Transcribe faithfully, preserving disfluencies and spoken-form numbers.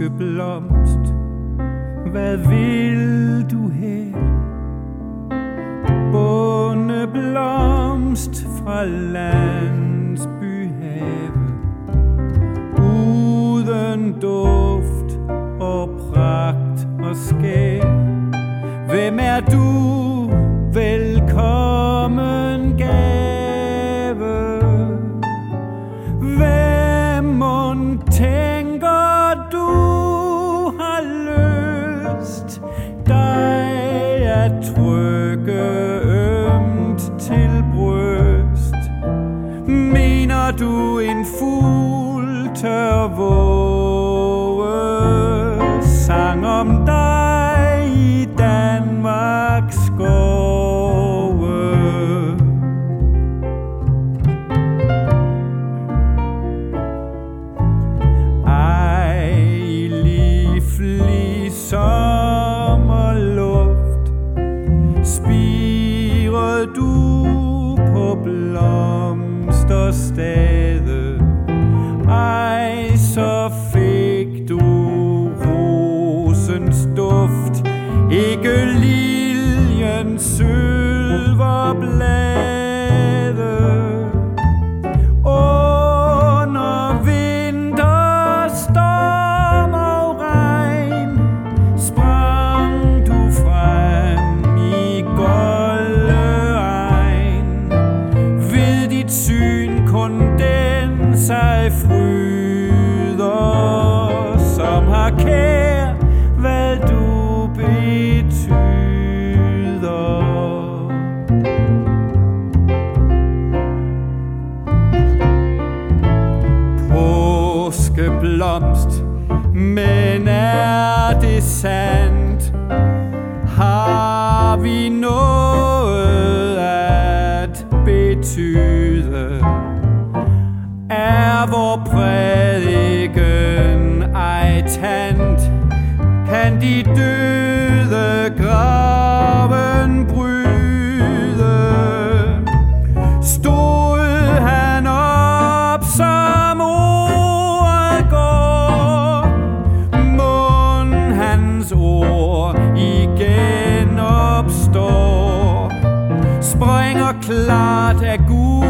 påskeblomst, hvad vil du her? Bondeblomst fra landsbyhave, uden duft og pragt og skær. Hvem er du? Velkommen gave. Hvem mon tænker du har lyst dig at trykke ømt til bryst? Mener du en fugl tør våge sang om dig i Danmarks skove? Ej, livlig sommerluft, spirede du på blomsterstade. Ej, så fik du rosens duft, ikke liljens sølverblade. Under vinterstorm og regn sprang du frem i golde egn. Ved dit syn kun den sig fryder, som har kær, hvad du betyder. Påskeblomst, men er det sandt? Har vi noget at betyde? Er vor prædiken ej tand? Kan de døde graven bryde? Stod han op som ordet går? Mon hans ord igen opstår? Springer klart af Gud